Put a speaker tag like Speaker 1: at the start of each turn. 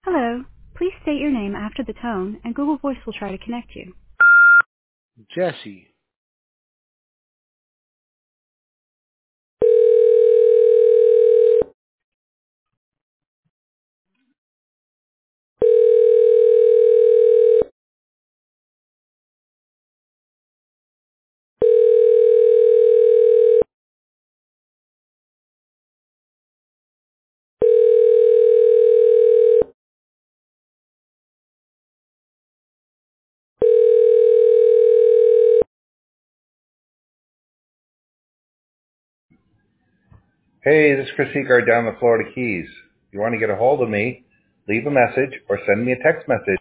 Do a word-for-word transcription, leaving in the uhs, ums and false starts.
Speaker 1: Hello. Please state your name after the tone, and Google Voice will try to connect you.
Speaker 2: Jesse.
Speaker 3: Hey, this is Chris Seegard down in the Florida Keys. If you want to get a hold of me, leave a message or send me a text message.